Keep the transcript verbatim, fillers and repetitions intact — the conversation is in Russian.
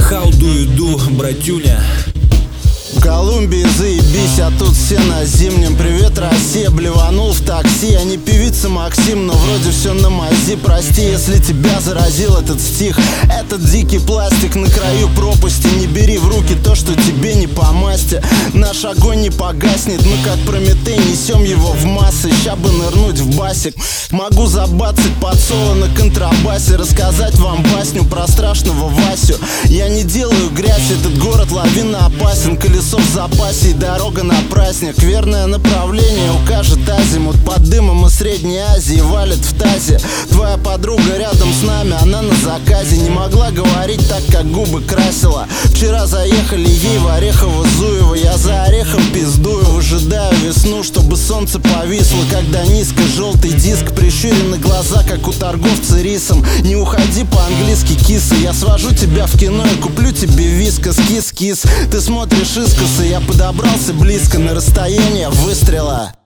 How do you do, братюня? В Колумбии заебись, а тут все на зимнем. Привет, Россия, блеванул в такси. Я не певица Максим, но вроде все на мази. Прости, если тебя заразил этот стих. Этот дикий пластик на краю пропасти. Не бери в руки то, что тебе не по масти. Наш огонь не погаснет, мы как Прометей несем его в массы. Ща бы нырнуть в басик. Могу забацать под соло на контрабасе. Рассказать вам басню про страшного Васю. Я не делаю грязь, этот город лавина опасен. Колесо в запасе и дорога на праздник. Верное направление укажет азимут. Под дымом из Средней Азии валит в тазе. Твоя подруга рядом с нами, она на заказе. Не могла говорить так, как губы красила. Вчера заехали ей в Орехово-Зуево. Я за орехом пиздую, выжидаю весну, чтобы солнце повисло. Когда низко желтый диск, прищурены глаза, как у торговца рисом. Не уходи по-английски, киса. Я свожу тебя в кино и куплю тебе вискас. Кис-кис, ты смотришь искоса. Я подобрался близко на расстояние выстрела.